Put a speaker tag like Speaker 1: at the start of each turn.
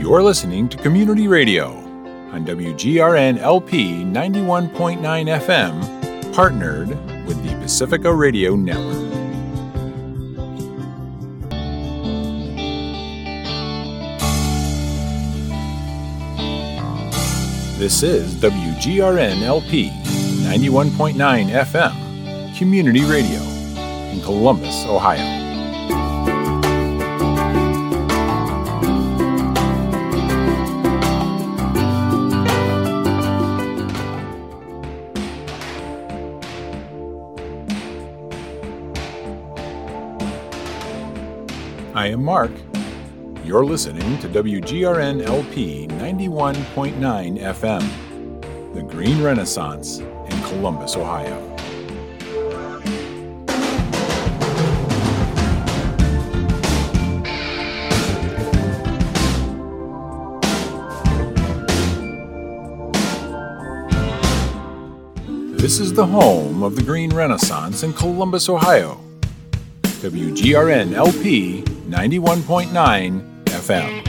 Speaker 1: You're listening to Community Radio on WGRN LP 91.9 FM, partnered with the Pacifica Radio Network. This is WGRN LP 91.9 FM, Community Radio in Columbus, Ohio. I am Mark. You're listening to WGRN LP 91.9 FM, the Green Renaissance in Columbus, Ohio. This is the home of the Green Renaissance in Columbus, Ohio. WGRN LP 91.9 FM.